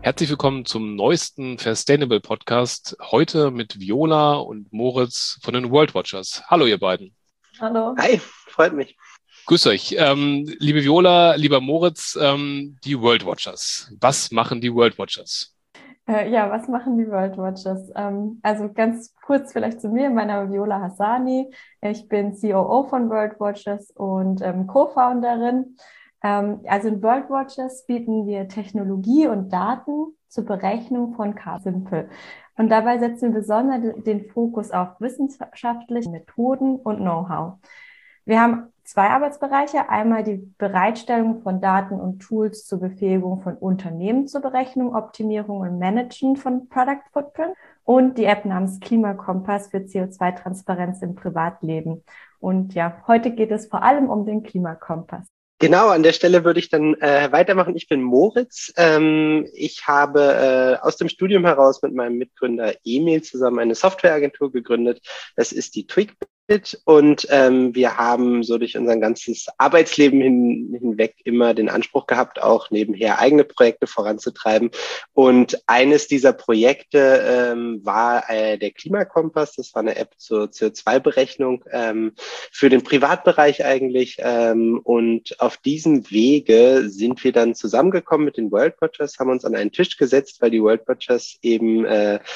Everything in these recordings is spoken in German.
Herzlich willkommen zum neuesten Sustainable Podcast. Heute mit Viola und Moritz von den World Watchers. Hallo, ihr beiden. Hallo. Hi, freut mich. Grüß euch. Liebe Viola, lieber Moritz, die World Watchers. Was machen die World Watchers? Was machen die World Watchers? Also ganz kurz vielleicht zu mir. Mein Name ist Viola Hassani. Ich bin COO von World Watchers und Co-Founderin. Also in World Watchers bieten wir Technologie und Daten zur Berechnung von Simple. Und dabei setzen wir besonders den Fokus auf wissenschaftliche Methoden und Know-how. Wir haben zwei Arbeitsbereiche. Einmal die Bereitstellung von Daten und Tools zur Befähigung von Unternehmen zur Berechnung, Optimierung und Managen von Product Footprint und die App namens Klimakompass für CO2-Transparenz im Privatleben. Und ja, heute geht es vor allem um den Klimakompass. Genau, an der Stelle würde ich dann weitermachen. Ich bin Moritz. Ich habe aus dem Studium heraus mit meinem Mitgründer Emil zusammen eine Softwareagentur gegründet. Das ist die Twigbit. Und wir haben so durch unser ganzes Arbeitsleben hinweg immer den Anspruch gehabt, auch nebenher eigene Projekte voranzutreiben. Und eines dieser Projekte war der Klimakompass. Das war eine App zur CO2-Berechnung für den Privatbereich eigentlich. Und auf diesem Wege sind wir dann zusammengekommen mit den World Watchers, haben uns an einen Tisch gesetzt, weil die World Watchers eben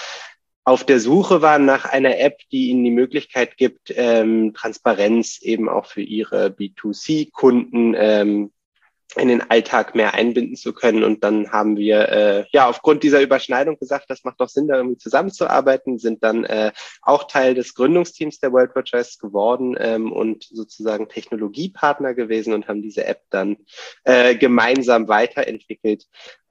auf der Suche waren nach einer App, die ihnen die Möglichkeit gibt, Transparenz eben auch für ihre B2C-Kunden in den Alltag mehr einbinden zu können. Und dann haben wir aufgrund dieser Überschneidung gesagt, das macht doch Sinn, da irgendwie zusammenzuarbeiten, sind dann auch Teil des Gründungsteams der World Watchers geworden und sozusagen Technologiepartner gewesen und haben diese App dann gemeinsam weiterentwickelt.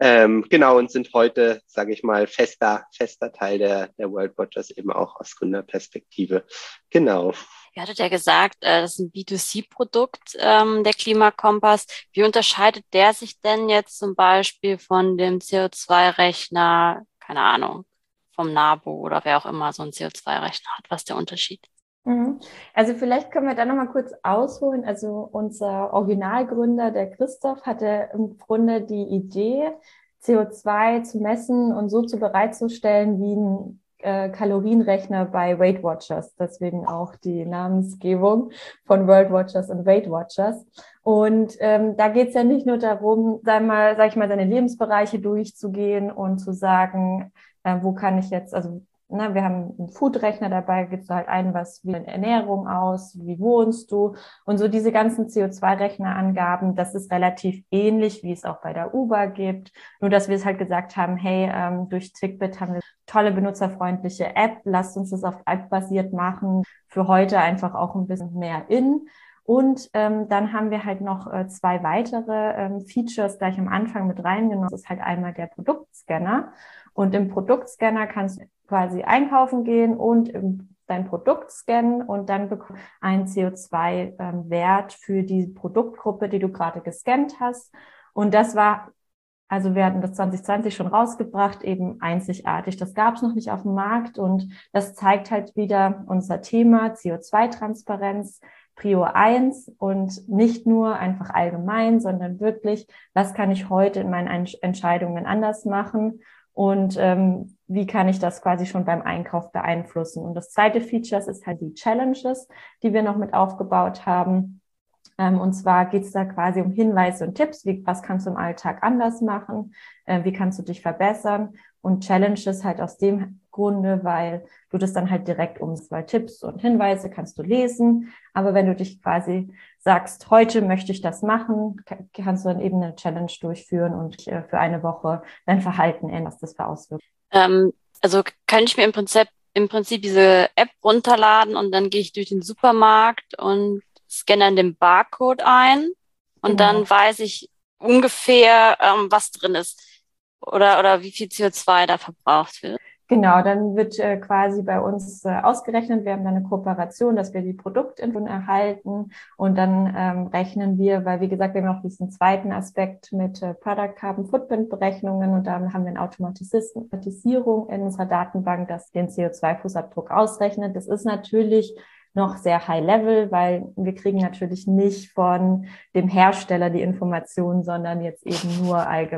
Und sind heute, sage ich mal, fester Teil der World Watchers, eben auch aus Gründerperspektive. Genau. Ihr hattet ja gesagt, das ist ein B2C-Produkt, der Klimakompass. Wie unterscheidet der sich denn jetzt zum Beispiel von dem CO2-Rechner, keine Ahnung, vom NABU oder wer auch immer so einen CO2-Rechner hat? Was ist der Unterschied? Also vielleicht können wir da nochmal kurz ausholen. Also unser Originalgründer, der Christoph, hatte im Grunde die Idee, CO2 zu messen und so bereitzustellen wie ein Kalorienrechner bei Weight Watchers, deswegen auch die Namensgebung von World Watchers und Weight Watchers. Und da geht es ja nicht nur darum, sag ich mal, seine Lebensbereiche durchzugehen und zu sagen, wo kann ich jetzt, also wir haben einen Foodrechner dabei, gibst du halt ein, wie deine Ernährung aus, wie wohnst du und so diese ganzen CO2-Rechnerangaben, das ist relativ ähnlich, wie es auch bei der Uber gibt, nur dass wir es halt gesagt haben, hey, durch Twigbit haben wir tolle benutzerfreundliche App, lasst uns das auf App basiert machen, für heute einfach auch ein bisschen mehr in. Und dann haben wir halt noch zwei weitere Features gleich am Anfang mit reingenommen. Das ist halt einmal der Produktscanner. Und im Produktscanner kannst du quasi einkaufen gehen und dein Produkt scannen und dann bekommst du einen CO2-Wert für die Produktgruppe, die du gerade gescannt hast. Und das war, also wir hatten das 2020 schon rausgebracht, eben einzigartig. Das gab es noch nicht auf dem Markt und das zeigt halt wieder unser Thema CO2-Transparenz, Prio 1 und nicht nur einfach allgemein, sondern wirklich, was kann ich heute in meinen Entscheidungen anders machen? Und wie kann ich das quasi schon beim Einkauf beeinflussen? Und das zweite Feature ist halt die Challenges, die wir noch mit aufgebaut haben. Und zwar geht es da quasi um Hinweise und Tipps, was kannst du im Alltag anders machen, wie kannst du dich verbessern und Challenges halt aus dem Grunde, weil du das dann halt direkt umsetzt, weil Tipps und Hinweise kannst du lesen, aber wenn du dich quasi sagst, heute möchte ich das machen, kannst du dann eben eine Challenge durchführen und für eine Woche dein Verhalten ändern, was das für Auswirkungen. Also kann ich mir im Prinzip diese App runterladen und dann gehe ich durch den Supermarkt und scanne dann den Barcode ein und dann weiß ich ungefähr, was drin ist oder wie viel CO2 da verbraucht wird. Genau, dann wird quasi bei uns ausgerechnet, wir haben dann eine Kooperation, dass wir die Produktinfo erhalten und dann rechnen wir, weil wie gesagt, wir haben noch diesen zweiten Aspekt mit Product Carbon Footprint Berechnungen und da haben wir eine Automatisierung in unserer Datenbank, das den CO2-Fußabdruck ausrechnet. Das ist natürlich noch sehr high level, weil wir kriegen natürlich nicht von dem Hersteller die Informationen, sondern jetzt eben nur allgemein.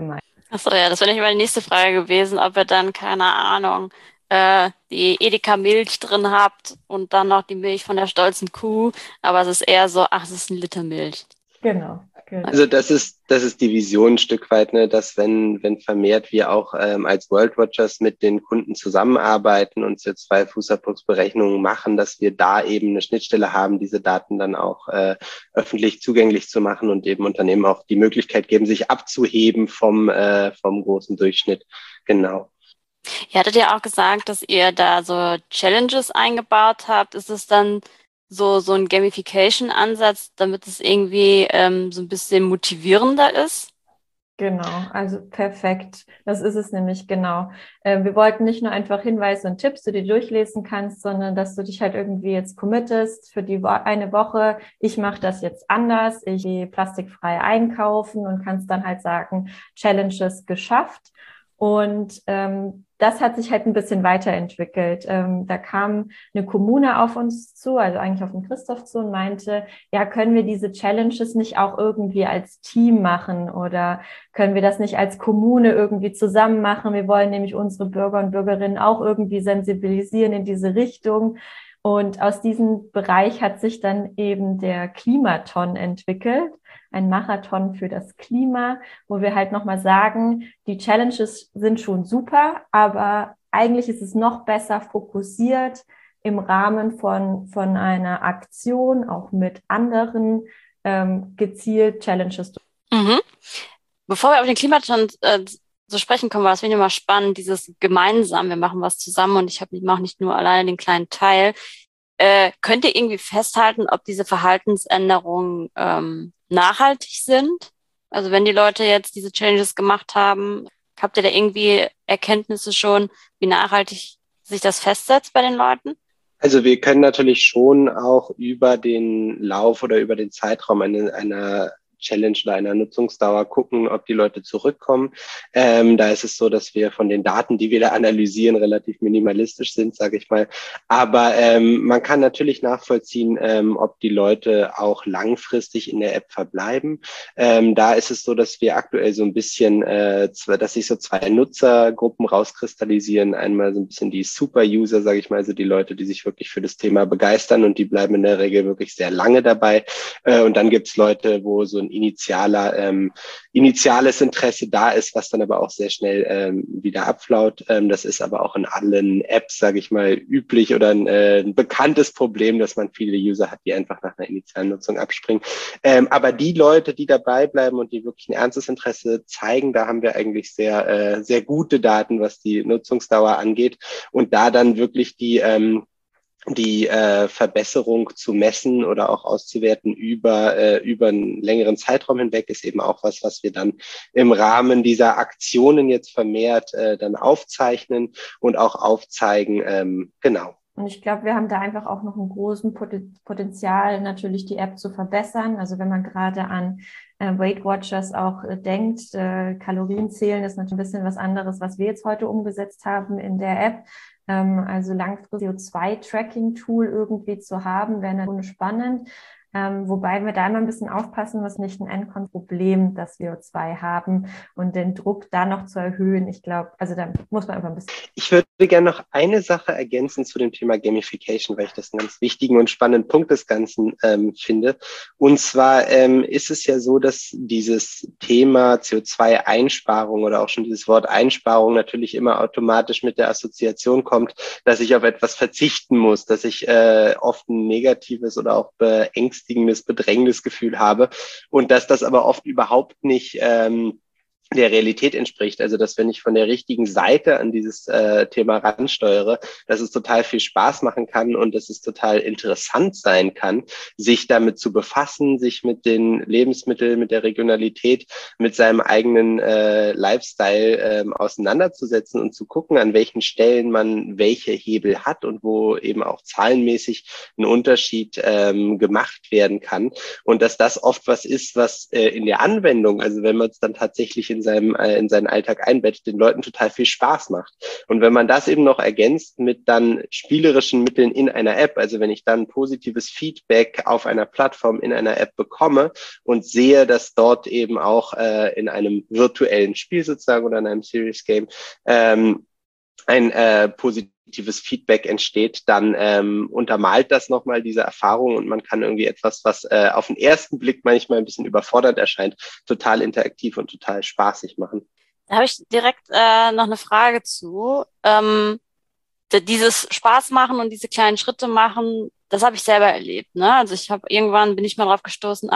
Achso, ja, das wäre nicht meine nächste Frage gewesen, ob ihr dann, keine Ahnung, die Edeka-Milch drin habt und dann noch die Milch von der stolzen Kuh. Aber es ist eher so, ach, es ist 1 Liter Milch. Genau. Also das ist die Vision ein Stück weit, ne, dass wenn vermehrt wir auch als World Watchers mit den Kunden zusammenarbeiten und CO2-Fußabdrucksberechnungen machen, dass wir da eben eine Schnittstelle haben, diese Daten dann auch öffentlich zugänglich zu machen und eben Unternehmen auch die Möglichkeit geben, sich abzuheben vom großen Durchschnitt. Genau. Ihr hattet ja auch gesagt, dass ihr da so Challenges eingebaut habt. Ist es dann so ein Gamification-Ansatz, damit es irgendwie so ein bisschen motivierender ist? Genau, also perfekt. Das ist es nämlich genau. Wir wollten nicht nur einfach Hinweise und Tipps, die du durchlesen kannst, sondern dass du dich halt irgendwie jetzt committest für die eine Woche. Ich mache das jetzt anders. Ich gehe plastikfrei einkaufen und kannst dann halt sagen, Challenges geschafft. Und das hat sich halt ein bisschen weiterentwickelt. Da kam eine Kommune auf uns zu, also eigentlich auf den Christoph zu und meinte, ja, können wir diese Challenges nicht auch irgendwie als Team machen oder können wir das nicht als Kommune irgendwie zusammen machen? Wir wollen nämlich unsere Bürger und Bürgerinnen auch irgendwie sensibilisieren in diese Richtung. Und aus diesem Bereich hat sich dann eben der Klimaton entwickelt, ein Marathon für das Klima, wo wir halt nochmal sagen, die Challenges sind schon super, aber eigentlich ist es noch besser fokussiert im Rahmen von einer Aktion, auch mit anderen gezielt Challenges. Mhm. Bevor wir auf den Klimaton zu sprechen kommen, war das finde ich immer spannend, dieses gemeinsam, wir machen was zusammen und ich mache nicht nur alleine den kleinen Teil. Könnt ihr irgendwie festhalten, ob diese Verhaltensänderungen nachhaltig sind? Also wenn die Leute jetzt diese Challenges gemacht haben, habt ihr da irgendwie Erkenntnisse schon, wie nachhaltig sich das festsetzt bei den Leuten? Also wir können natürlich schon auch über den Lauf oder über den Zeitraum einer Challenge oder einer Nutzungsdauer gucken, ob die Leute zurückkommen. Da ist es so, dass wir von den Daten, die wir da analysieren, relativ minimalistisch sind, sage ich mal. Aber man kann natürlich nachvollziehen, ob die Leute auch langfristig in der App verbleiben. Da ist es so, dass wir aktuell so ein bisschen, dass sich so 2 Nutzergruppen rauskristallisieren. Einmal so ein bisschen die Super-User, sage ich mal, also die Leute, die sich wirklich für das Thema begeistern und die bleiben in der Regel wirklich sehr lange dabei. Und dann gibt's Leute, wo so ein initiales Interesse da ist, was dann aber auch sehr schnell wieder abflaut. Das ist aber auch in allen Apps, sage ich mal, üblich oder ein bekanntes Problem, dass man viele User hat, die einfach nach einer initialen Nutzung abspringen. Aber die Leute, die dabei bleiben und die wirklich ein ernstes Interesse zeigen, da haben wir eigentlich sehr, sehr gute Daten, was die Nutzungsdauer angeht. Und da dann wirklich die Verbesserung zu messen oder auch auszuwerten über einen längeren Zeitraum hinweg ist eben auch was wir dann im Rahmen dieser Aktionen jetzt vermehrt dann aufzeichnen und auch aufzeigen. Genau. Und ich glaube, wir haben da einfach auch noch einen großen Potenzial, natürlich die App zu verbessern. Also wenn man gerade an Weight Watchers auch denkt, Kalorien zählen ist natürlich ein bisschen was anderes, was wir jetzt heute umgesetzt haben in der App. Also langfristig CO2-Tracking-Tool irgendwie zu haben, wäre natürlich spannend. Wobei wir da immer ein bisschen aufpassen, was nicht ein Endkontrollproblem, das CO2 haben und den Druck da noch zu erhöhen. Ich glaube, also da muss man einfach ein bisschen. Ich würde gerne noch eine Sache ergänzen zu dem Thema Gamification, weil ich das einen ganz wichtigen und spannenden Punkt des Ganzen finde. Und zwar ist es ja so, dass dieses Thema CO2-Einsparung oder auch schon dieses Wort Einsparung natürlich immer automatisch mit der Assoziation kommt, dass ich auf etwas verzichten muss, dass ich oft ein negatives oder auch beängstigendes, bedrängendes Gefühl habe und dass das aber oft überhaupt nicht der Realität entspricht. Also, dass wenn ich von der richtigen Seite an dieses Thema ransteuere, dass es total viel Spaß machen kann und dass es total interessant sein kann, sich damit zu befassen, sich mit den Lebensmitteln, mit der Regionalität, mit seinem eigenen Lifestyle auseinanderzusetzen und zu gucken, an welchen Stellen man welche Hebel hat und wo eben auch zahlenmäßig ein Unterschied gemacht werden kann. Und dass das oft was ist, was in der Anwendung, also wenn man es dann tatsächlich in in seinen Alltag einbettet, den Leuten total viel Spaß macht. Und wenn man das eben noch ergänzt mit dann spielerischen Mitteln in einer App, also wenn ich dann positives Feedback auf einer Plattform in einer App bekomme und sehe, dass dort eben auch in einem virtuellen Spiel sozusagen oder in einem Serious Game ein positives Feedback entsteht, dann untermalt das nochmal diese Erfahrung und man kann irgendwie etwas, was auf den ersten Blick manchmal ein bisschen überfordernd erscheint, total interaktiv und total spaßig machen. Da habe ich direkt noch eine Frage zu. Dieses Spaß machen und diese kleinen Schritte machen, das habe ich selber erlebt, ne? Also irgendwann bin ich mal drauf gestoßen,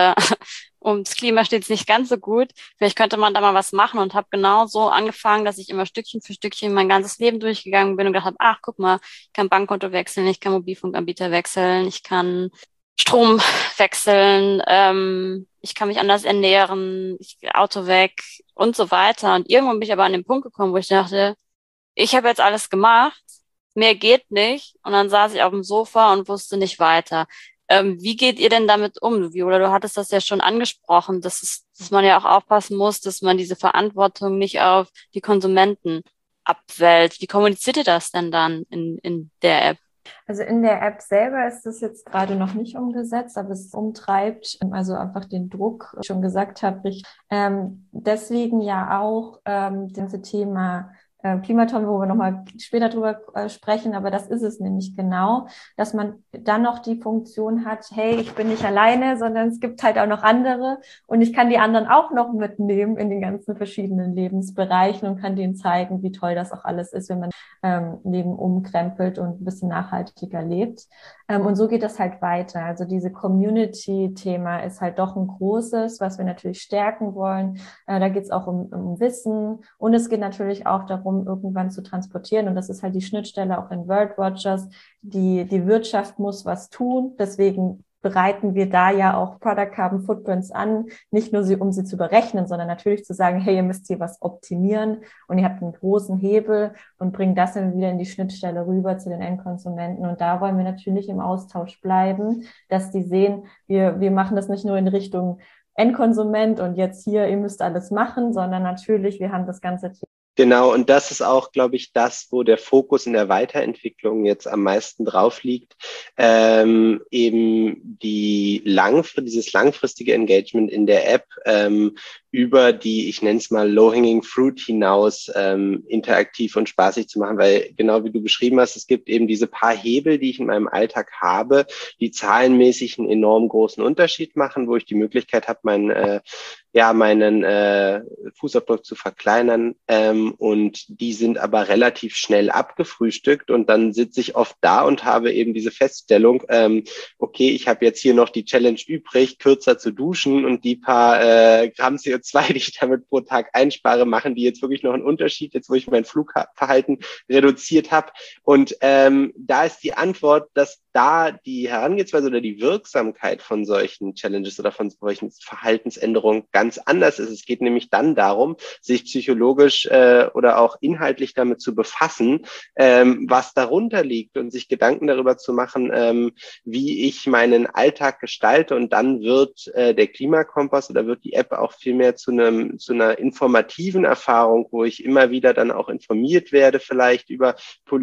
ums Klima steht es nicht ganz so gut. Vielleicht könnte man da mal was machen und habe genau so angefangen, dass ich immer Stückchen für Stückchen mein ganzes Leben durchgegangen bin und gedacht habe, guck mal, ich kann Bankkonto wechseln, ich kann Mobilfunkanbieter wechseln, ich kann Strom wechseln, ich kann mich anders ernähren, Auto weg und so weiter. Und irgendwann bin ich aber an den Punkt gekommen, wo ich dachte, ich habe jetzt alles gemacht, mehr geht nicht. Und dann saß ich auf dem Sofa und wusste nicht weiter. Wie geht ihr denn damit um, Viola? Du hattest das ja schon angesprochen, dass man ja auch aufpassen muss, dass man diese Verantwortung nicht auf die Konsumenten abwälzt. Wie kommuniziert ihr das denn dann in der App? Also in der App selber ist das jetzt gerade noch nicht umgesetzt, aber es umtreibt also einfach den Druck, wie ich schon gesagt habe. Deswegen ja auch das ganze Thema Klimaton, wo wir nochmal später drüber sprechen, aber das ist es nämlich genau, dass man dann noch die Funktion hat, hey, ich bin nicht alleine, sondern es gibt halt auch noch andere und ich kann die anderen auch noch mitnehmen in den ganzen verschiedenen Lebensbereichen und kann denen zeigen, wie toll das auch alles ist, wenn man Leben umkrempelt und ein bisschen nachhaltiger lebt. Und so geht das halt weiter. Also diese Community-Thema ist halt doch ein großes, was wir natürlich stärken wollen. Da geht es auch um Wissen und es geht natürlich auch darum, irgendwann zu transportieren. Und das ist halt die Schnittstelle auch in World Watchers. Die Wirtschaft muss was tun. Deswegen bereiten wir da ja auch Product Carbon Footprints an, nicht nur um sie zu berechnen, sondern natürlich zu sagen, hey, ihr müsst hier was optimieren und ihr habt einen großen Hebel und bringen das dann wieder in die Schnittstelle rüber zu den Endkonsumenten. Und da wollen wir natürlich im Austausch bleiben, dass die sehen, wir machen das nicht nur in Richtung Endkonsument und jetzt hier, ihr müsst alles machen, sondern natürlich, wir haben das ganze Thema. Genau, und das ist auch, glaube ich, das, wo der Fokus in der Weiterentwicklung jetzt am meisten drauf liegt, eben dieses langfristige Engagement in der App über die, ich nenne es mal Low-Hanging Fruit hinaus interaktiv und spaßig zu machen, weil genau wie du beschrieben hast, es gibt eben diese paar Hebel, die ich in meinem Alltag habe, die zahlenmäßig einen enorm großen Unterschied machen, wo ich die Möglichkeit habe, meinen Fußabdruck zu verkleinern und die sind aber relativ schnell abgefrühstückt und dann sitze ich oft da und habe eben diese Feststellung, okay, ich habe jetzt hier noch die Challenge übrig, kürzer zu duschen und die paar Gramm CO2, die ich damit pro Tag einspare, machen die jetzt wirklich noch einen Unterschied, jetzt wo ich mein Flugverhalten reduziert habe. Und da ist die Antwort, dass da die Herangehensweise oder die Wirksamkeit von solchen Challenges oder von solchen Verhaltensänderungen ganz anders ist. Es geht nämlich dann darum, sich psychologisch oder auch inhaltlich damit zu befassen, was darunter liegt und sich Gedanken darüber zu machen, wie ich meinen Alltag gestalte. Und dann wird der Klimakompass oder wird die App auch viel mehr zu einer informativen Erfahrung, wo ich immer wieder dann auch informiert werde, vielleicht über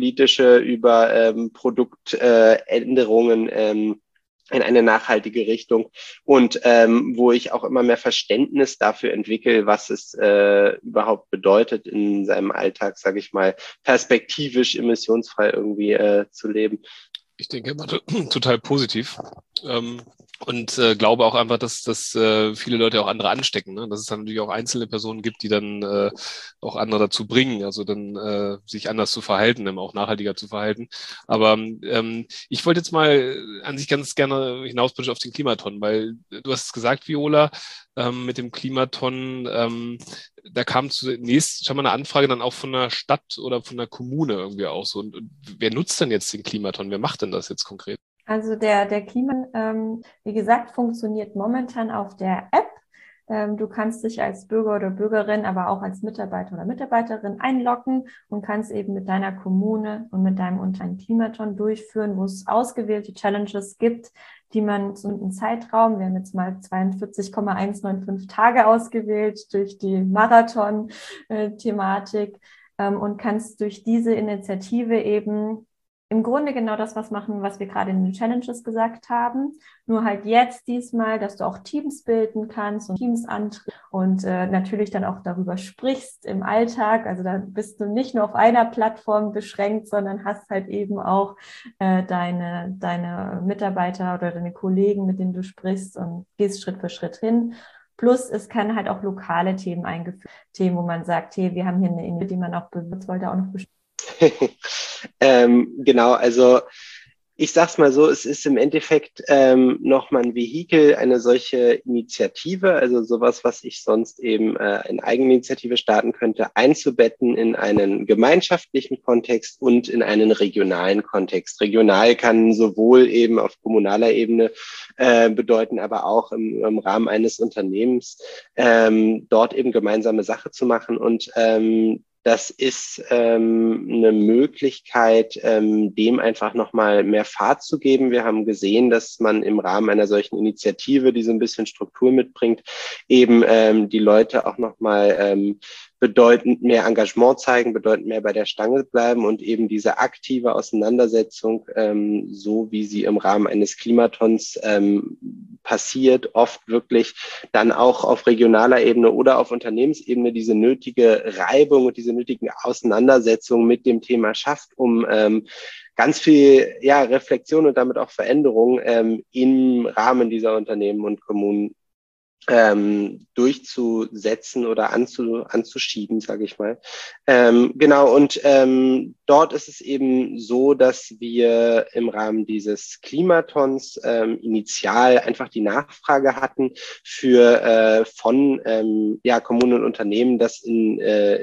über Produktänderungen in eine nachhaltige Richtung und wo ich auch immer mehr Verständnis dafür entwickle, was es überhaupt bedeutet, in seinem Alltag, sage ich mal, perspektivisch emissionsfrei irgendwie zu leben. Ich denke immer total positiv. Und glaube auch einfach, dass viele Leute auch andere anstecken, ne? Dass es dann natürlich auch einzelne Personen gibt, die dann auch andere dazu bringen, also dann sich anders zu verhalten, auch nachhaltiger zu verhalten. Aber ich wollte jetzt mal an sich ganz gerne hinausbringen auf den Klimaton, weil du hast es gesagt, Viola, mit dem Klimaton, da kam zunächst schon mal eine Anfrage dann auch von der Stadt oder von der Kommune irgendwie auch so. Und wer nutzt denn jetzt den Klimaton? Wer macht denn das jetzt konkret? Also der Klima, wie gesagt, funktioniert momentan auf der App. Du kannst dich als Bürger oder Bürgerin, aber auch als Mitarbeiter oder Mitarbeiterin einloggen und kannst eben mit deiner Kommune und mit deinem Unternehmen Klimaton durchführen, wo es ausgewählte Challenges gibt, die man zu einem Zeitraum, wir haben jetzt mal 42,195 Tage ausgewählt durch die Marathon-Thematik, und kannst durch diese Initiative eben im Grunde genau das was machen, was wir gerade in den Challenges gesagt haben. Nur halt jetzt diesmal, dass du auch Teams bilden kannst und Teams antrittst und natürlich dann auch darüber sprichst im Alltag. Also da bist du nicht nur auf einer Plattform beschränkt, sondern hast halt eben auch deine Mitarbeiter oder deine Kollegen, mit denen du sprichst und gehst Schritt für Schritt hin. Plus, es kann halt auch lokale Themen eingeführt, Themen, wo man sagt, hey, wir haben hier eine Idee, die man auch bewirbt, wollte auch noch bestimmt. Genau, also ich sag's mal so, es ist im Endeffekt nochmal ein Vehikel, eine solche Initiative, also sowas, was ich sonst eben in Eigeninitiative starten könnte, einzubetten in einen gemeinschaftlichen Kontext und in einen regionalen Kontext. Regional kann sowohl eben auf kommunaler Ebene bedeuten, aber auch im Rahmen eines Unternehmens dort eben gemeinsame Sache zu machen und das ist eine Möglichkeit, dem einfach nochmal mehr Fahrt zu geben. Wir haben gesehen, dass man im Rahmen einer solchen Initiative, die so ein bisschen Struktur mitbringt, eben die Leute auch nochmal bedeutend mehr Engagement zeigen, bedeutend mehr bei der Stange bleiben und eben diese aktive Auseinandersetzung, so wie sie im Rahmen eines Klimatons passiert, oft wirklich dann auch auf regionaler Ebene oder auf Unternehmensebene diese nötige Reibung und diese nötigen Auseinandersetzungen mit dem Thema schafft, um ganz viel Reflexion und damit auch Veränderung im Rahmen dieser Unternehmen und Kommunen durchzusetzen oder anzuschieben, sage ich mal. Genau, und dort ist es eben so, dass wir im Rahmen dieses Klimatons initial einfach die Nachfrage hatten von Kommunen und Unternehmen, das in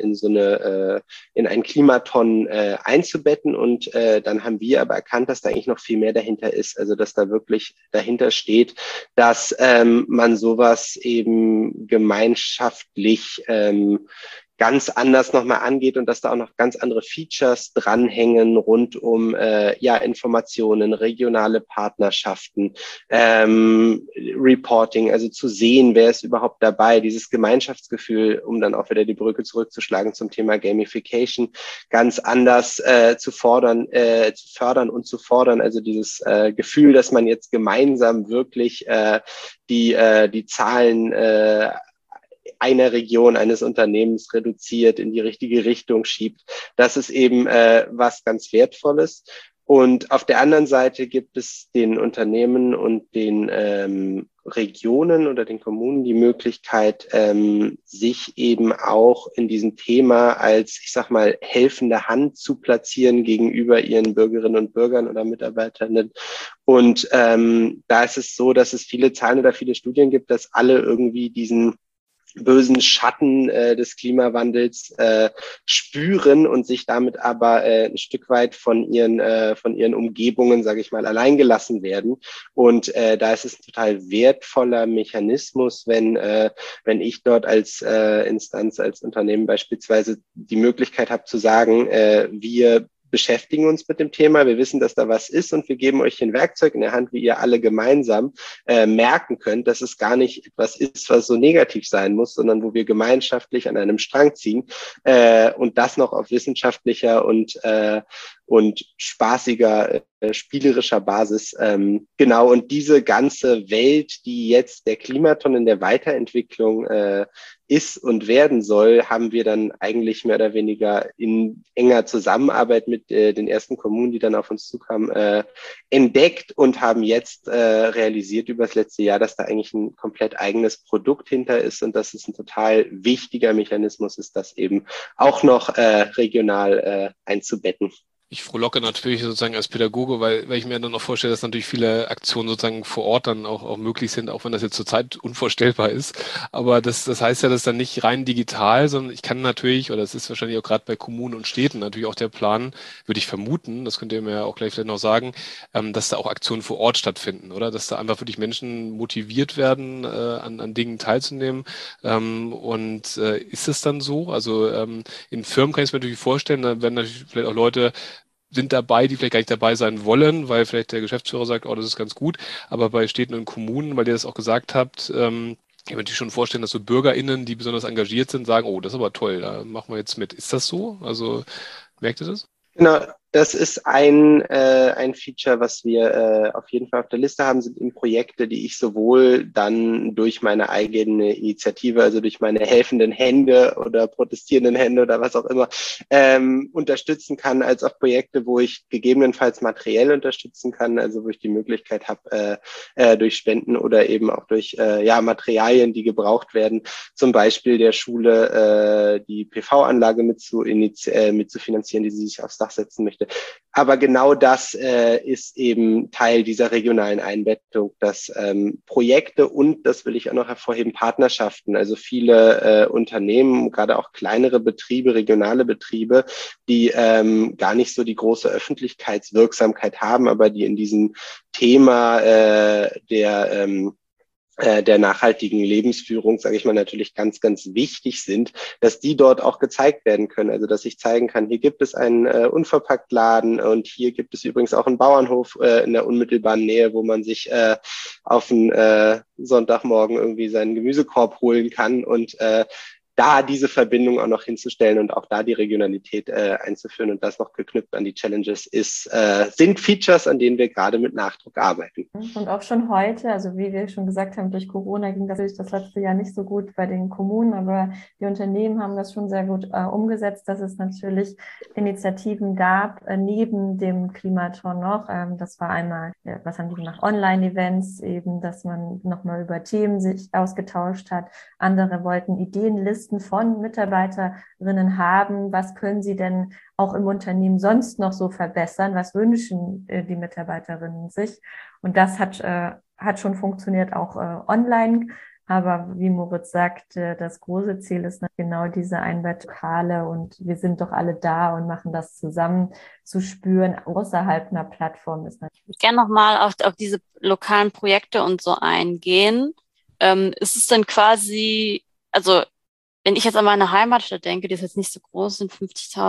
ein Klimaton einzubetten. Und dann haben wir aber erkannt, dass da eigentlich noch viel mehr dahinter ist. Also dass da wirklich dahinter steht, dass man sowas eben gemeinschaftlich ganz anders nochmal angeht und dass da auch noch ganz andere Features dranhängen rund um Informationen, regionale Partnerschaften, Reporting, also zu sehen, wer ist überhaupt dabei, dieses Gemeinschaftsgefühl, um dann auch wieder die Brücke zurückzuschlagen zum Thema Gamification, ganz anders zu fördern und zu fordern, also dieses Gefühl, dass man jetzt gemeinsam wirklich die Zahlen einer Region, eines Unternehmens reduziert, in die richtige Richtung schiebt. Das ist eben was ganz Wertvolles. Und auf der anderen Seite gibt es den Unternehmen und den Regionen oder den Kommunen die Möglichkeit, sich eben auch in diesem Thema als, ich sag mal, helfende Hand zu platzieren gegenüber ihren Bürgerinnen und Bürgern oder Mitarbeiterinnen. Und da ist es so, dass es viele Zahlen oder viele Studien gibt, dass alle irgendwie diesen bösen Schatten des Klimawandels spüren und sich damit aber ein Stück weit von ihren Umgebungen, sage ich mal, allein gelassen werden. Und da ist es ein total wertvoller Mechanismus, wenn ich dort als Instanz, als Unternehmen beispielsweise die Möglichkeit habe zu sagen, wir beschäftigen uns mit dem Thema, wir wissen, dass da was ist und wir geben euch ein Werkzeug in der Hand, wie ihr alle gemeinsam merken könnt, dass es gar nicht etwas ist, was so negativ sein muss, sondern wo wir gemeinschaftlich an einem Strang ziehen und das noch auf wissenschaftlicher und spaßiger, spielerischer Basis. Genau, und diese ganze Welt, die jetzt der Klimaton in der Weiterentwicklung ist und werden soll, haben wir dann eigentlich mehr oder weniger in enger Zusammenarbeit mit den ersten Kommunen, die dann auf uns zukamen, entdeckt und haben jetzt realisiert über das letzte Jahr, dass da eigentlich ein komplett eigenes Produkt hinter ist und dass es ein total wichtiger Mechanismus ist, das eben auch noch regional einzubetten. Ich frohlocke natürlich sozusagen als Pädagoge, weil ich mir dann auch vorstelle, dass natürlich viele Aktionen sozusagen vor Ort dann auch möglich sind, auch wenn das jetzt zurzeit unvorstellbar ist. Aber das heißt ja, dass dann nicht rein digital, sondern ich kann natürlich, oder es ist wahrscheinlich auch gerade bei Kommunen und Städten natürlich auch der Plan, würde ich vermuten, das könnt ihr mir ja auch gleich vielleicht noch sagen, dass da auch Aktionen vor Ort stattfinden, oder? Dass da einfach wirklich Menschen motiviert werden, an Dingen teilzunehmen. Ist es dann so? Also in Firmen kann ich es mir natürlich vorstellen, da werden natürlich vielleicht auch Leute sind dabei, die vielleicht gar nicht dabei sein wollen, weil vielleicht der Geschäftsführer sagt, oh, das ist ganz gut. Aber bei Städten und Kommunen, weil ihr das auch gesagt habt, ich kann mir natürlich schon vorstellen, dass so BürgerInnen, die besonders engagiert sind, sagen, oh, das ist aber toll, da machen wir jetzt mit. Ist das so? Also merkt ihr das? Genau, das ist ein Feature, was wir auf jeden Fall auf der Liste haben, sind eben Projekte, die ich sowohl dann durch meine eigene Initiative, also durch meine helfenden Hände oder protestierenden Hände oder was auch immer, unterstützen kann, als auch Projekte, wo ich gegebenenfalls materiell unterstützen kann, also wo ich die Möglichkeit habe, durch Spenden oder eben auch durch Materialien, die gebraucht werden, zum Beispiel der Schule die PV-Anlage mit zu finanzieren, die sie sich aufs Dach setzen möchte. Aber genau das ist eben Teil dieser regionalen Einbettung, dass Projekte und, das will ich auch noch hervorheben, Partnerschaften, also viele Unternehmen, gerade auch kleinere Betriebe, regionale Betriebe, die gar nicht so die große Öffentlichkeitswirksamkeit haben, aber die in diesem Thema der nachhaltigen Lebensführung, sage ich mal, natürlich ganz, ganz wichtig sind, dass die dort auch gezeigt werden können. Also dass ich zeigen kann, hier gibt es einen Unverpacktladen und hier gibt es übrigens auch einen Bauernhof in der unmittelbaren Nähe, wo man sich auf einen Sonntagmorgen irgendwie seinen Gemüsekorb holen kann und da diese Verbindung auch noch hinzustellen und auch da die Regionalität einzuführen und das noch geknüpft an die Challenges sind Features, an denen wir gerade mit Nachdruck arbeiten. Und auch schon heute, also wie wir schon gesagt haben, durch Corona ging das natürlich das letzte Jahr nicht so gut bei den Kommunen, aber die Unternehmen haben das schon sehr gut umgesetzt, dass es natürlich Initiativen gab, neben dem Klimaton noch. Das war einmal, was haben die gemacht, Online-Events eben, dass man nochmal über Themen sich ausgetauscht hat. Andere wollten Ideenlisten von Mitarbeiterinnen haben. Was können sie denn auch im Unternehmen sonst noch so verbessern? Was wünschen die Mitarbeiterinnen sich? Und das hat schon funktioniert, auch online. Aber wie Moritz sagt, das große Ziel ist genau diese Einbettkale und wir sind doch alle da und machen das zusammen zu spüren außerhalb einer Plattform. Ich würde gerne nochmal auf diese lokalen Projekte und so eingehen. Ist es denn quasi, also wenn ich jetzt an meine Heimatstadt denke, die ist jetzt nicht so groß, sind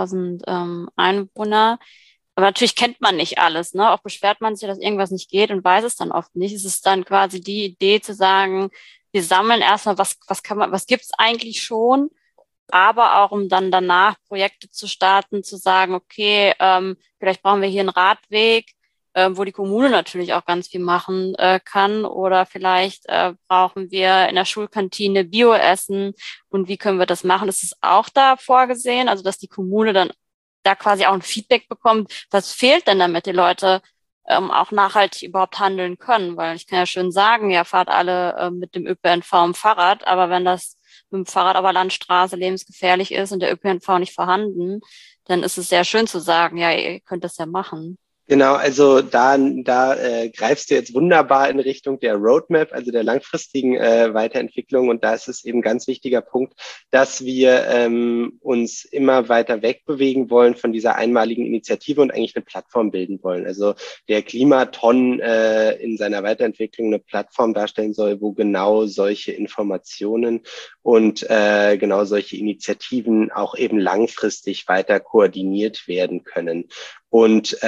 50.000 Einwohner, aber natürlich kennt man nicht alles, ne? Auch beschwert man sich, dass irgendwas nicht geht und weiß es dann oft nicht. Es ist dann quasi die Idee zu sagen, wir sammeln erstmal, was gibt's eigentlich schon, aber auch um dann danach Projekte zu starten, zu sagen, okay, vielleicht brauchen wir hier einen Radweg, wo die Kommune natürlich auch ganz viel machen kann, oder vielleicht brauchen wir in der Schulkantine Bioessen und wie können wir das machen? Das ist auch da vorgesehen, also dass die Kommune dann da quasi auch ein Feedback bekommt, was fehlt denn, damit die Leute auch nachhaltig überhaupt handeln können, weil ich kann ja schön sagen, ja, fahrt alle mit dem ÖPNV im Fahrrad, aber wenn das mit dem Fahrrad auf der Landstraße lebensgefährlich ist und der ÖPNV nicht vorhanden, dann ist es sehr schön zu sagen, ja, ihr könnt das ja machen. Genau, also da greifst du jetzt wunderbar in Richtung der Roadmap, also der langfristigen Weiterentwicklung. Und da ist es eben ein ganz wichtiger Punkt, dass wir uns immer weiter wegbewegen wollen von dieser einmaligen Initiative und eigentlich eine Plattform bilden wollen. Also der Klimaton in seiner Weiterentwicklung eine Plattform darstellen soll, wo genau solche Informationen und genau solche Initiativen auch eben langfristig weiter koordiniert werden können. Und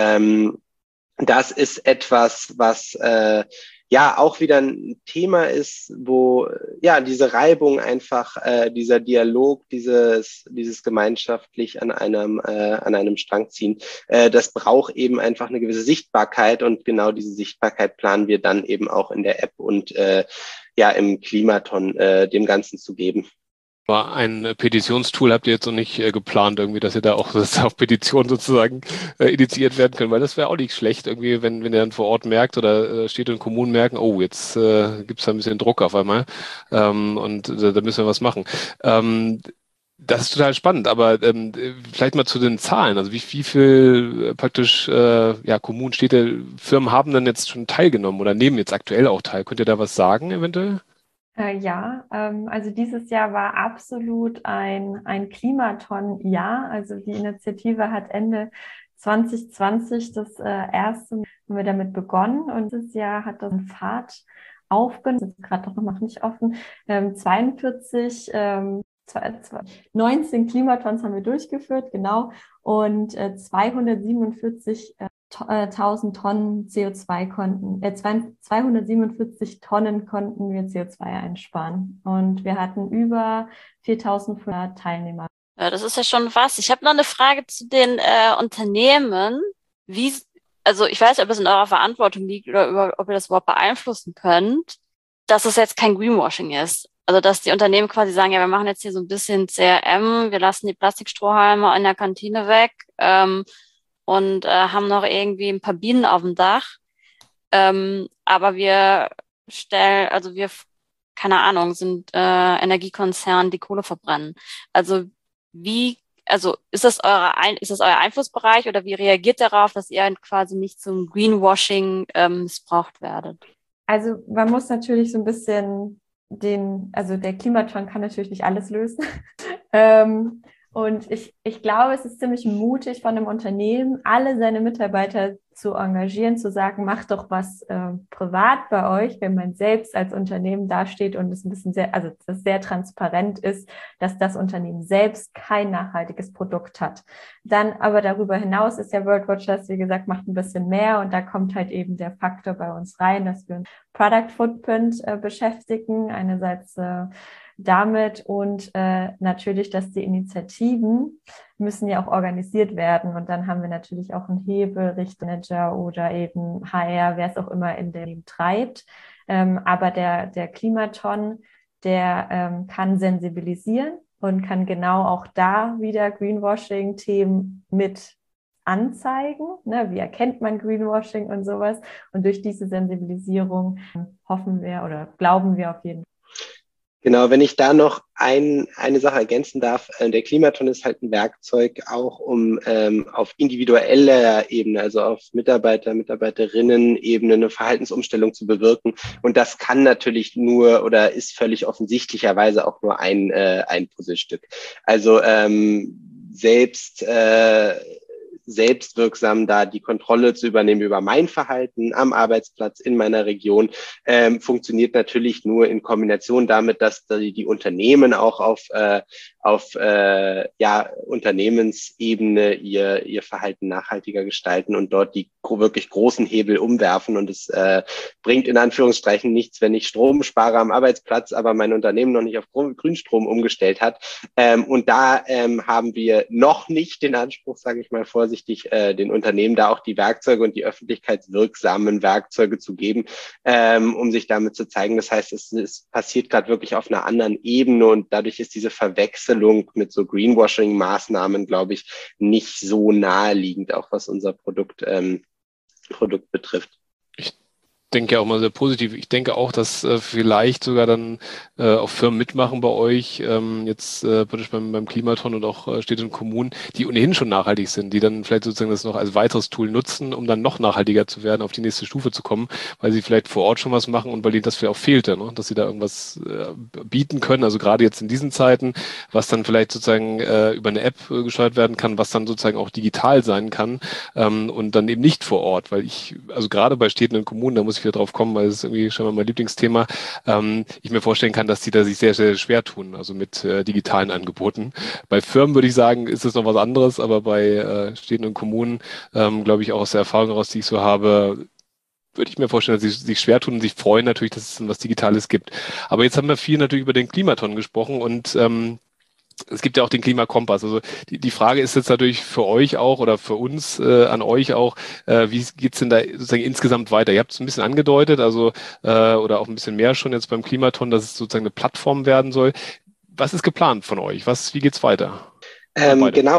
das ist etwas, was auch wieder ein Thema ist, wo diese Reibung einfach, dieser Dialog, dieses gemeinschaftlich an einem Strang ziehen, das braucht eben einfach eine gewisse Sichtbarkeit und genau diese Sichtbarkeit planen wir dann eben auch in der App und im Klimaton dem Ganzen zu geben. Aber ein Petitionstool habt ihr jetzt noch nicht geplant, irgendwie, dass ihr da auch auf Petitionen sozusagen initiiert werden könnt, weil das wäre auch nicht schlecht, irgendwie, wenn ihr dann vor Ort merkt oder Städte und Kommunen merken, oh, jetzt gibt's da ein bisschen Druck auf einmal da müssen wir was machen. Das ist total spannend, aber vielleicht mal zu den Zahlen. Also wie viel praktisch Kommunen, Städte, Firmen haben denn jetzt schon teilgenommen oder nehmen jetzt aktuell auch teil? Könnt ihr da was sagen eventuell? Also dieses Jahr war absolut ein Klimaton-Jahr. Also die Initiative hat Ende 2020 das erste Mal haben wir damit begonnen und dieses Jahr hat das einen Pfad aufgenommen. Das ist gerade noch nicht offen. 19 Klimatons haben wir durchgeführt, genau, und 247.000 Tonnen CO2 247 Tonnen konnten wir CO2 einsparen. Und wir hatten über 4.500 Teilnehmer. Ja, das ist ja schon was. Ich habe noch eine Frage zu den Unternehmen. Also ich weiß nicht, ob es in eurer Verantwortung liegt oder ob ihr das überhaupt beeinflussen könnt, dass es jetzt kein Greenwashing ist. Also dass die Unternehmen quasi sagen, ja, wir machen jetzt hier so ein bisschen CRM, wir lassen die Plastikstrohhalme in der Kantine weg und haben noch irgendwie ein paar Bienen auf dem Dach. Aber keine Ahnung, sind Energiekonzern, die Kohle verbrennen. Also ist das euer Einflussbereich oder wie reagiert darauf, dass ihr quasi nicht zum Greenwashing missbraucht werdet? Also man muss natürlich so ein bisschen der Klimaton kann natürlich nicht alles lösen. Und ich glaube, es ist ziemlich mutig von einem Unternehmen, alle seine Mitarbeiter zu engagieren, zu sagen, macht doch was privat bei euch, wenn man selbst als Unternehmen dasteht und es ein bisschen das sehr transparent ist, dass das Unternehmen selbst kein nachhaltiges Produkt hat. Dann aber darüber hinaus ist ja World Watchers, wie gesagt, macht ein bisschen mehr und da kommt halt eben der Faktor bei uns rein, dass wir uns Product Footprint beschäftigen, einerseits damit und natürlich, dass die Initiativen müssen ja auch organisiert werden und dann haben wir natürlich auch einen Hebel, Richtmanager oder eben HR, wer es auch immer in dem treibt. Aber der Klimaton, der kann sensibilisieren und kann genau auch da wieder Greenwashing-Themen mit anzeigen. Ne? Wie erkennt man Greenwashing und sowas? Und durch diese Sensibilisierung hoffen wir oder glauben wir auf jeden Fall. Genau, wenn ich da noch eine Sache ergänzen darf, der Klimaton ist halt ein Werkzeug auch, um auf individueller Ebene, also auf Mitarbeiterinnen-Ebene eine Verhaltensumstellung zu bewirken. Und das kann natürlich nur oder ist völlig offensichtlicherweise auch nur ein Puzzlestück. Also selbstwirksam da die Kontrolle zu übernehmen über mein Verhalten am Arbeitsplatz in meiner Region, funktioniert natürlich nur in Kombination damit, dass die Unternehmen auch auf Unternehmensebene ihr Verhalten nachhaltiger gestalten und dort die wirklich großen Hebel umwerfen. Und es bringt in Anführungsstrichen nichts, wenn ich Strom spare am Arbeitsplatz, aber mein Unternehmen noch nicht auf Grünstrom umgestellt hat. Und da haben wir noch nicht den Anspruch, sage ich mal vorsichtig, den Unternehmen da auch die Werkzeuge und die öffentlichkeitswirksamen Werkzeuge zu geben, um sich damit zu zeigen. Das heißt, es passiert gerade wirklich auf einer anderen Ebene und dadurch ist diese Verwechslung mit so Greenwashing-Maßnahmen, glaube ich, nicht so naheliegend, auch was unser Produkt betrifft. Ich denke ja auch mal sehr positiv. Ich denke auch, dass vielleicht sogar dann auch Firmen mitmachen bei euch, jetzt praktisch beim Klimaton und auch Städte und Kommunen, die ohnehin schon nachhaltig sind, die dann vielleicht sozusagen das noch als weiteres Tool nutzen, um dann noch nachhaltiger zu werden, auf die nächste Stufe zu kommen, weil sie vielleicht vor Ort schon was machen und weil ihnen das vielleicht auch fehlte, ne? Dass sie da irgendwas bieten können, also gerade jetzt in diesen Zeiten, was dann vielleicht sozusagen über eine App gesteuert werden kann, was dann sozusagen auch digital sein kann und dann eben nicht vor Ort, weil also gerade bei Städten und Kommunen, da muss ich wieder drauf kommen, weil es ist irgendwie schon mal mein Lieblingsthema, ich mir vorstellen kann, dass die da sich sehr, sehr schwer tun, also mit digitalen Angeboten. Bei Firmen würde ich sagen, ist es noch was anderes, aber bei Städten und Kommunen, glaube ich auch aus der Erfahrung heraus, die ich so habe, würde ich mir vorstellen, dass sie sich schwer tun und sich freuen natürlich, dass es dann was Digitales gibt. Aber jetzt haben wir viel natürlich über den Klimaton gesprochen und es gibt ja auch den Klimakompass. Also die Frage ist jetzt natürlich für euch auch oder für uns an euch auch, wie geht's denn da sozusagen insgesamt weiter? Ihr habt es ein bisschen angedeutet, also oder auch ein bisschen mehr schon jetzt beim Klimaton, dass es sozusagen eine Plattform werden soll. Was ist geplant von euch? Wie geht's weiter? Genau.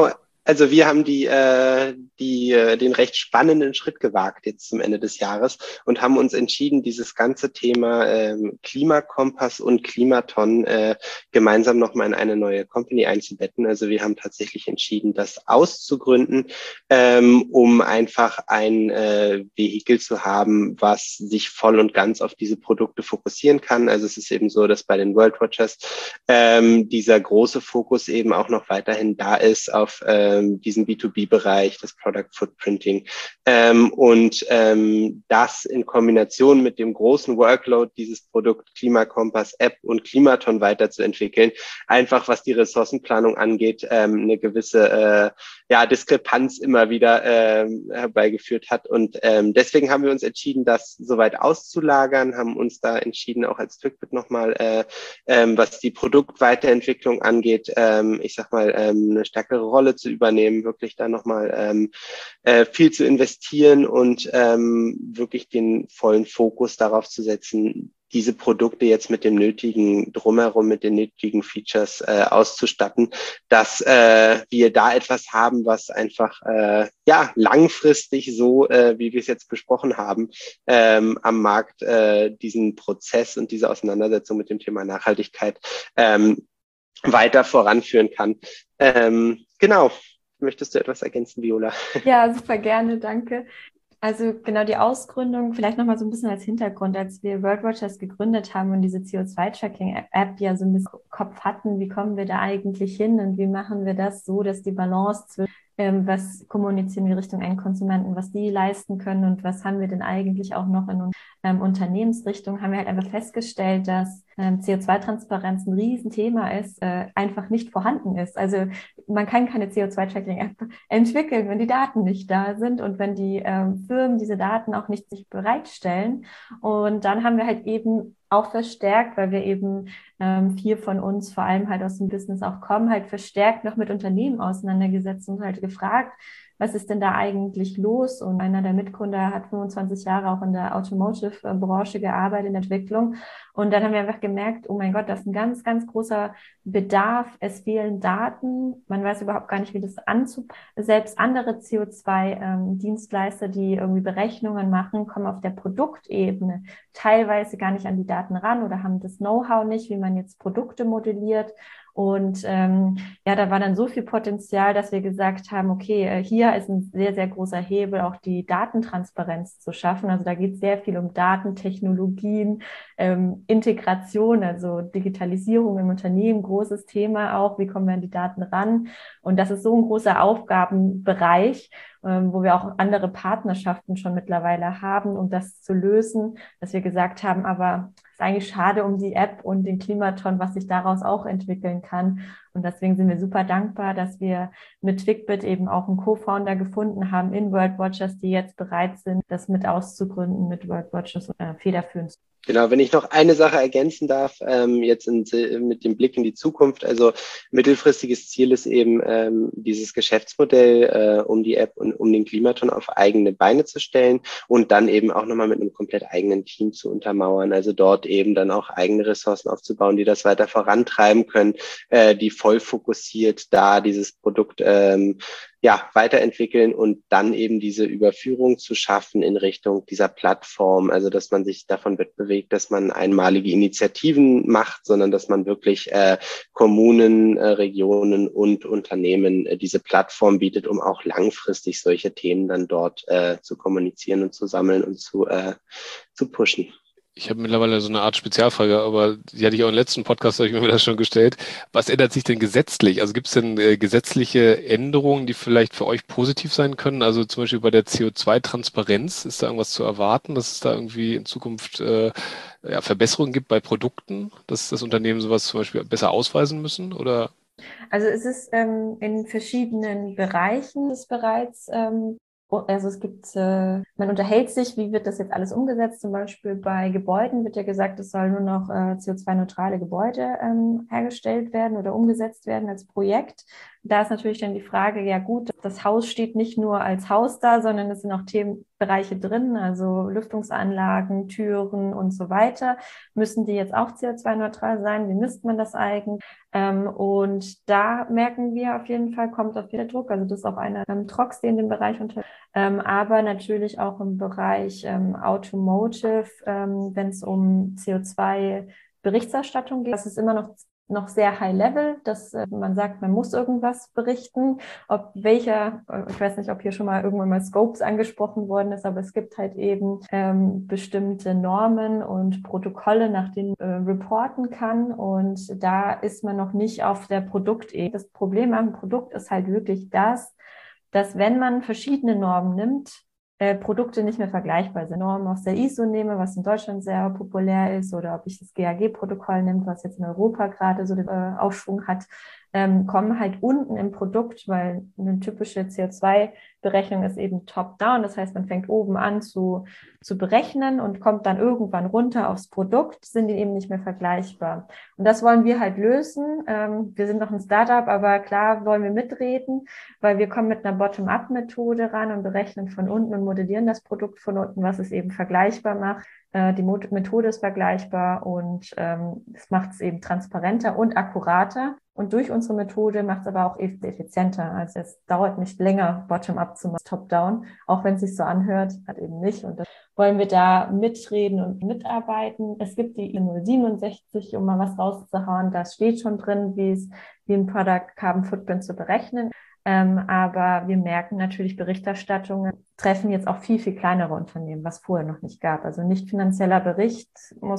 Also wir haben den recht spannenden Schritt gewagt jetzt zum Ende des Jahres und haben uns entschieden, dieses ganze Thema Klimakompass und Klimaton gemeinsam nochmal in eine neue Company einzubetten. Also wir haben tatsächlich entschieden, das auszugründen, um einfach ein Vehikel zu haben, was sich voll und ganz auf diese Produkte fokussieren kann. Also es ist eben so, dass bei den World Watchers dieser große Fokus eben auch noch weiterhin da ist auf diesen B2B-Bereich, das Product Footprinting. Das in Kombination mit dem großen Workload, dieses Produkt Klimakompass App und Klimaton weiterzuentwickeln, einfach was die Ressourcenplanung angeht, eine gewisse Diskrepanz immer wieder herbeigeführt hat. Und deswegen haben wir uns entschieden, das soweit auszulagern, haben uns da entschieden, auch als Twicbit nochmal, was die Produktweiterentwicklung angeht, eine stärkere Rolle zu übernehmen, wirklich da nochmal viel zu investieren und wirklich den vollen Fokus darauf zu setzen, diese Produkte jetzt mit dem nötigen Drumherum, mit den nötigen Features auszustatten, dass wir da etwas haben, was einfach langfristig so, wie wir es jetzt besprochen haben, am Markt diesen Prozess und diese Auseinandersetzung mit dem Thema Nachhaltigkeit weiter voranführen kann. Genau. Möchtest du etwas ergänzen, Viola? Ja, super gerne, danke. Also genau die Ausgründung, vielleicht nochmal so ein bisschen als Hintergrund, als wir World Watchers gegründet haben und diese CO2-Tracking-App ja so ein bisschen im Kopf hatten, wie kommen wir da eigentlich hin und wie machen wir das so, dass die Balance zwischen was kommunizieren wir Richtung Endkonsumenten, was die leisten können und was haben wir denn eigentlich auch noch in Unternehmensrichtung, haben wir halt einfach festgestellt, dass CO2-Transparenz ein Riesenthema ist, einfach nicht vorhanden ist. Also man kann keine CO2-Tracking-App entwickeln, wenn die Daten nicht da sind und wenn die Firmen diese Daten auch nicht sich bereitstellen. Und dann haben wir halt eben auch verstärkt, weil wir eben 4 von uns vor allem halt aus dem Business auch kommen, halt verstärkt noch mit Unternehmen auseinandergesetzt und halt gefragt, was ist denn da eigentlich los? Und einer der Mitgründer hat 25 Jahre auch in der Automotive-Branche gearbeitet, in Entwicklung. Und dann haben wir einfach gemerkt, oh mein Gott, das ist ein ganz, ganz großer Bedarf. Es fehlen Daten. Man weiß überhaupt gar nicht, wie das anzupassen. Selbst andere CO2-Dienstleister, die irgendwie Berechnungen machen, kommen auf der Produktebene teilweise gar nicht an die Daten ran oder haben das Know-how nicht, wie man jetzt Produkte modelliert. Und da war dann so viel Potenzial, dass wir gesagt haben, okay, hier ist ein sehr, sehr großer Hebel, auch die Datentransparenz zu schaffen. Also da geht es sehr viel um Datentechnologien, Integration, also Digitalisierung im Unternehmen, großes Thema auch, wie kommen wir an die Daten ran? Und das ist so ein großer Aufgabenbereich, wo wir auch andere Partnerschaften schon mittlerweile haben, um das zu lösen, dass wir gesagt haben, aber es ist eigentlich schade um die App und den Klimaton, was sich daraus auch entwickeln kann. Und deswegen sind wir super dankbar, dass wir mit Twicbit eben auch einen Co-Founder gefunden haben in World Watchers, die jetzt bereit sind, das mit auszugründen, mit World Watchers federführend. Genau, wenn ich noch eine Sache ergänzen darf, mit dem Blick in die Zukunft, also mittelfristiges Ziel ist eben, dieses Geschäftsmodell um die App und um den Klimaton auf eigene Beine zu stellen und dann eben auch nochmal mit einem komplett eigenen Team zu untermauern, also dort eben dann auch eigene Ressourcen aufzubauen, die das weiter vorantreiben können, die voll fokussiert da dieses Produkt weiterentwickeln und dann eben diese Überführung zu schaffen in Richtung dieser Plattform, also dass man sich davon wegbewegt, dass man einmalige Initiativen macht, sondern dass man wirklich Kommunen, Regionen und Unternehmen diese Plattform bietet, um auch langfristig solche Themen dann dort zu kommunizieren und zu sammeln und zu pushen. Ich habe mittlerweile so eine Art Spezialfrage, aber die hatte ich auch im letzten Podcast, habe ich mir das schon gestellt. Was ändert sich denn gesetzlich? Also gibt es denn gesetzliche Änderungen, die vielleicht für euch positiv sein können? Also zum Beispiel bei der CO2-Transparenz, ist da irgendwas zu erwarten, dass es da irgendwie in Zukunft Verbesserungen gibt bei Produkten, dass das Unternehmen sowas zum Beispiel besser ausweisen müssen? Oder? Also es ist in verschiedenen Bereichen ist bereits also es gibt, man unterhält sich, wie wird das jetzt alles umgesetzt? Zum Beispiel bei Gebäuden wird ja gesagt, es soll nur noch CO2-neutrale Gebäude hergestellt werden oder umgesetzt werden als Projekt. Da ist natürlich dann die Frage, ja gut, das Haus steht nicht nur als Haus da, sondern es sind auch Themenbereiche drin, also Lüftungsanlagen, Türen und so weiter. Müssen die jetzt auch CO2-neutral sein? Wie misst man das eigentlich? Und da merken wir auf jeden Fall, kommt auf jeden Fall Druck. Also das ist auch eine Trox, die in dem Bereich aber natürlich auch im Bereich Automotive, wenn es um CO2-Berichterstattung geht. Das ist immer noch sehr high level, dass man sagt, man muss irgendwas berichten. Ich weiß nicht, ob hier schon mal irgendwann mal Scopes angesprochen worden ist, aber es gibt halt eben bestimmte Normen und Protokolle, nach denen reporten kann. Und da ist man noch nicht auf der Produktebene. Das Problem am Produkt ist halt wirklich dass wenn man verschiedene Normen nimmt, Produkte nicht mehr vergleichbar sind. Normen aus der ISO nehme, was in Deutschland sehr populär ist, oder ob ich das GHG-Protokoll nehme, was jetzt in Europa gerade so den Aufschwung hat, kommen halt unten im Produkt, weil eine typische CO2-Berechnung ist eben top-down. Das heißt, man fängt oben an zu berechnen und kommt dann irgendwann runter aufs Produkt, sind die eben nicht mehr vergleichbar. Und das wollen wir halt lösen. Wir sind noch ein Startup, aber klar wollen wir mitreden, weil wir kommen mit einer Bottom-up-Methode ran und berechnen von unten und modellieren das Produkt von unten, was es eben vergleichbar macht. Die Methode ist vergleichbar und es macht es eben transparenter und akkurater. Und durch unsere Methode macht es aber auch effizienter. Also es dauert nicht länger, Bottom-up zu machen, Top-down, auch wenn es sich so anhört, halt eben nicht. Und das wollen wir da mitreden und mitarbeiten. Es gibt die I067, um mal was rauszuhauen. Da steht schon drin, wie ein Product Carbon Footprint zu berechnen. Aber wir merken natürlich, Berichterstattungen treffen jetzt auch viel, viel kleinere Unternehmen, was vorher noch nicht gab. Also nicht finanzieller Bericht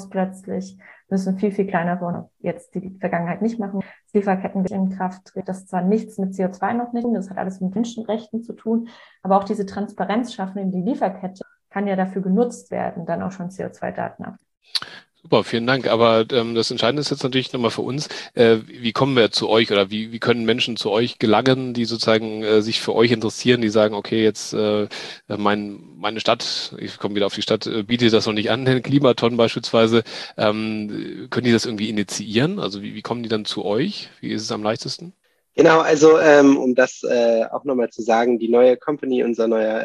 müssen viel, viel kleinere jetzt die Vergangenheit nicht machen. Das Lieferketten in Kraft treten. Das ist zwar nichts mit CO2 noch nicht, das hat alles mit Menschenrechten zu tun, aber auch diese Transparenz schaffen in die Lieferkette kann ja dafür genutzt werden, dann auch schon CO2-Daten ab. Super, vielen Dank. Aber das Entscheidende ist jetzt natürlich nochmal für uns, wie kommen wir zu euch oder wie können Menschen zu euch gelangen, die sozusagen sich für euch interessieren, die sagen, okay, jetzt meine Stadt, ich komme wieder auf die Stadt, bietet das noch nicht an, den Klimaton beispielsweise. Können die das irgendwie initiieren? Also wie kommen die dann zu euch? Wie ist es am leichtesten? Genau, also um das auch nochmal zu sagen, die neue Company, unser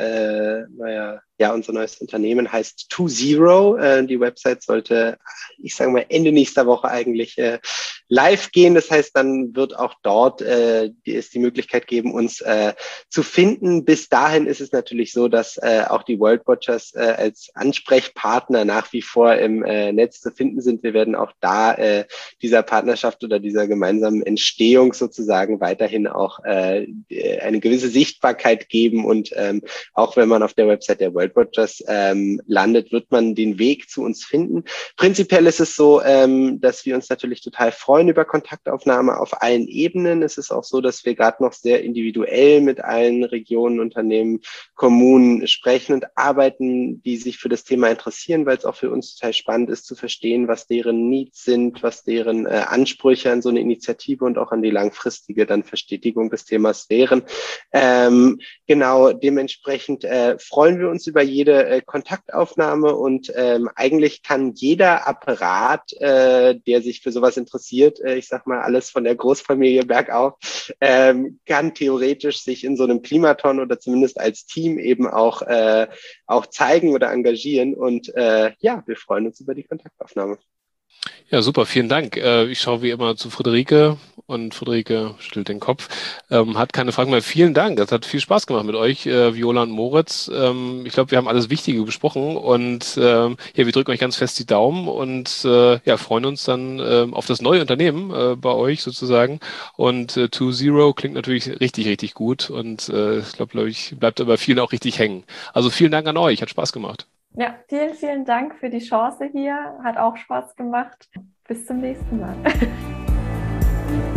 neues Unternehmen heißt 2Zero. Die Website sollte, ich sage mal, Ende nächster Woche eigentlich live gehen. Das heißt, dann wird auch dort es die Möglichkeit geben, uns zu finden. Bis dahin ist es natürlich so, dass auch die World Watchers als Ansprechpartner nach wie vor im Netz zu finden sind. Wir werden auch da dieser Partnerschaft oder dieser gemeinsamen Entstehung sozusagen weiterhin auch eine gewisse Sichtbarkeit geben. Und auch wenn man auf der Website der World Watchers landet, wird man den Weg zu uns finden. Prinzipiell ist es so, dass wir uns natürlich total freuen über Kontaktaufnahme auf allen Ebenen. Es ist auch so, dass wir gerade noch sehr individuell mit allen Regionen, Unternehmen, Kommunen sprechen und arbeiten, die sich für das Thema interessieren, weil es auch für uns total spannend ist zu verstehen, was deren Needs sind, was deren Ansprüche an so eine Initiative und auch an die langfristige dann Verstetigung des Themas wären. Genau, dementsprechend freuen wir uns über jede Kontaktaufnahme und eigentlich kann jeder Apparat, der sich für sowas interessiert, ich sag mal alles von der Großfamilie bergauf, kann theoretisch sich in so einem Klimaton oder zumindest als Team eben auch zeigen oder engagieren und wir freuen uns über die Kontaktaufnahme. Ja, super, vielen Dank. Ich schaue wie immer zu Friederike und Friederike schüttelt den Kopf. Hat keine Fragen mehr. Vielen Dank. Das hat viel Spaß gemacht mit euch, Viola und Moritz. Ich glaube, wir haben alles Wichtige besprochen und wir drücken euch ganz fest die Daumen und freuen uns dann auf das neue Unternehmen bei euch sozusagen. Und 2Zero klingt natürlich richtig, richtig gut und ich glaube, bleibt aber vielen auch richtig hängen. Also vielen Dank an euch. Hat Spaß gemacht. Ja, vielen, vielen Dank für die Chance hier. Hat auch Spaß gemacht. Bis zum nächsten Mal.